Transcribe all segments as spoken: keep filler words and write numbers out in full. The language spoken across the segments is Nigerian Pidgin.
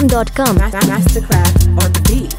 jam dot com. Mastercraft on the beat.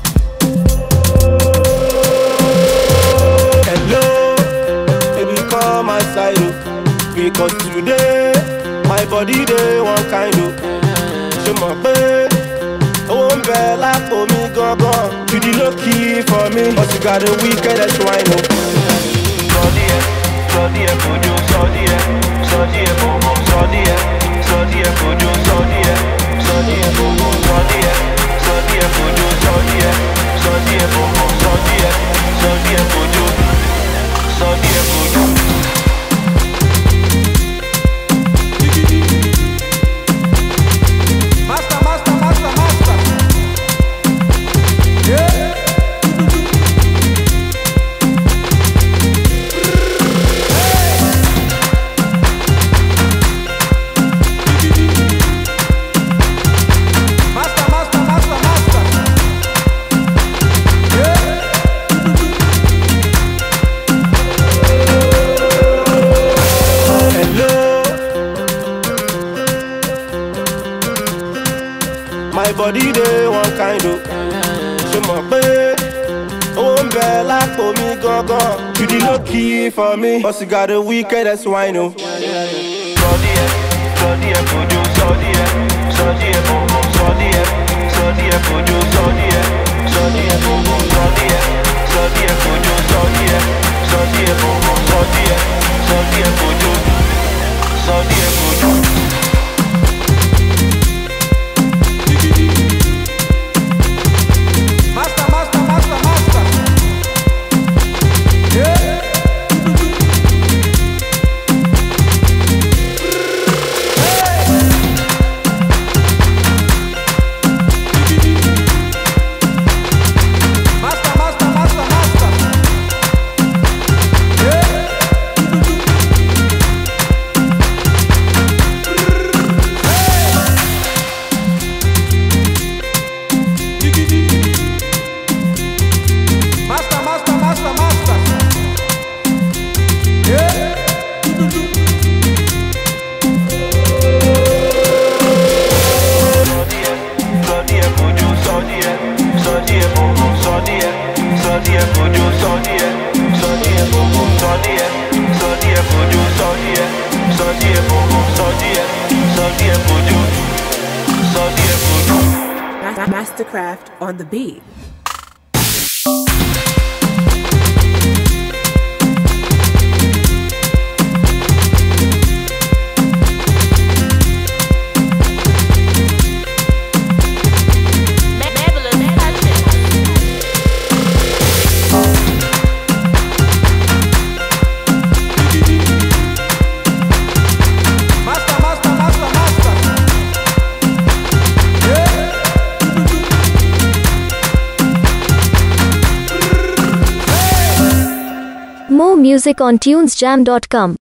Hello, baby, come my side, oh. Because today my body dey one kind of. Ṣé mọ̀ pé ó ń bẹ lápò mi gangan? You dey low key for me, but you got a wickedest wine, oh. Sọ díẹ̀, sọ díẹ̀ fojú, sọ díẹ̀, sọ díẹ̀ gbogbo, sọ díẹ̀, sọ díẹ̀ fojú, sọ díẹ̀, sọ díẹ̀ gbogbo, sọ díẹ̀, sọ díẹ̀ fojú, sọ díẹ̀, sọ díẹ̀ gbogbo, sọ díẹ̀, sọ díẹ̀ fojú, sọ díẹ̀ fojú. Master, master, master, master. Yeah. Master, master, master, master. Yeah. Hello. My body dey one kind of. Ṣé mọ̀ pé ó ń bẹ lápò mi gangan? You dey low key for me, but you got a wickedest wine, oh. Sọ díẹ̀, sọ díẹ̀ fojú, sọ díẹ̀, sọ díẹ̀ gbogbo, sọ díẹ̀, sọ díẹ̀ fojú, sọ díẹ̀, sọ díẹ̀ gbogbo, sọ díẹ̀, sọ díẹ̀ fojú, sọ díẹ̀, sọ díẹ̀ gbogbo, sọ díẹ̀, sọ díẹ̀ fojú, sọ díẹ̀ fojú. Master, master, master, master. Yeah. Master, master, master, master. Yeah. Master, master, master, master. Yeah. Sọ díẹ̀ fojú, sọ díẹ̀, sọ díẹ̀ gbogbo, sọ díẹ̀, sọ díẹ̀ fojú, sọ díẹ̀, sọ díẹ̀ gbogbo, sọ díẹ̀, sọ díẹ̀ fojú, sọ díẹ̀, sọ díẹ̀ gbogbo, sọ díẹ̀, sọ díẹ̀ fojú, sọ díẹ̀ fojú. Mastercraft on the beat. Master, master, master, master. Yeah. More music on tunes jam dot com.